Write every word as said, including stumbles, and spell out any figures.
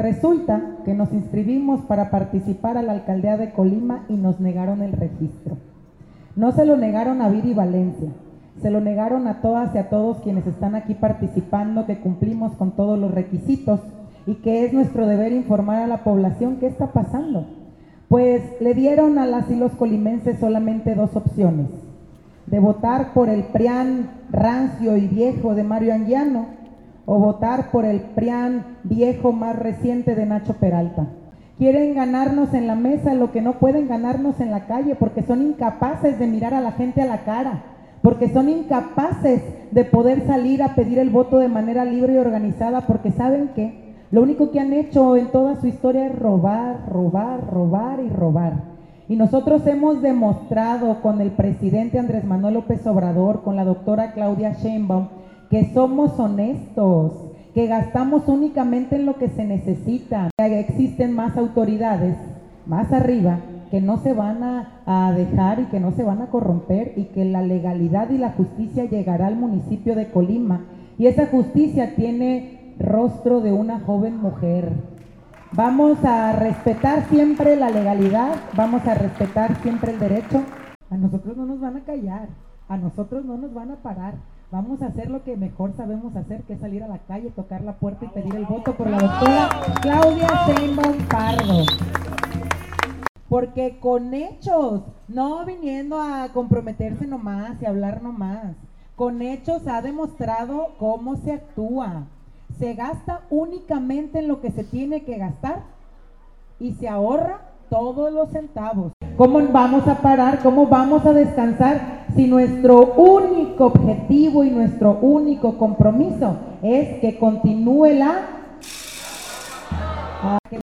resulta que nos inscribimos para participar a la alcaldía de Colima y nos negaron el registro. No se lo negaron a Viri Valencia, se lo negaron a todas y a todos quienes están aquí participando, que cumplimos con todos los requisitos y que es nuestro deber informar a la población qué está pasando. Pues le dieron a las y los colimenses solamente dos opciones: de votar por el PRIAN rancio y viejo de Mario Anguiano o votar por el PRIAN viejo más reciente de Nacho Peralta. Quieren ganarnos en la mesa lo que no pueden ganarnos en la calle, porque son incapaces de mirar a la gente a la cara, porque son incapaces de poder salir a pedir el voto de manera libre y organizada, porque saben que lo único que han hecho en toda su historia es robar, robar, robar y robar. Y nosotros hemos demostrado con el presidente Andrés Manuel López Obrador, con la doctora Claudia Sheinbaum, que somos honestos, que gastamos únicamente en lo que se necesita. Existen más autoridades más arriba que no se van a, a dejar y que no se van a corromper, y que la legalidad y la justicia llegará al municipio de Colima, y esa justicia tiene rostro de una joven mujer. Vamos a respetar siempre la legalidad, vamos a respetar siempre el derecho. A nosotros no nos van a callar, a nosotros no nos van a parar. Vamos a hacer lo que mejor sabemos hacer, que es salir a la calle, tocar la puerta y pedir el voto por la doctora Claudia Sheinbaum Pardo. Porque con hechos, no viniendo a comprometerse nomás y hablar nomás, con hechos ha demostrado cómo se actúa. Se gasta únicamente en lo que se tiene que gastar y se ahorra todos los centavos. ¿Cómo vamos a parar? ¿Cómo vamos a descansar si nuestro único objetivo y nuestro único compromiso es que continúe la...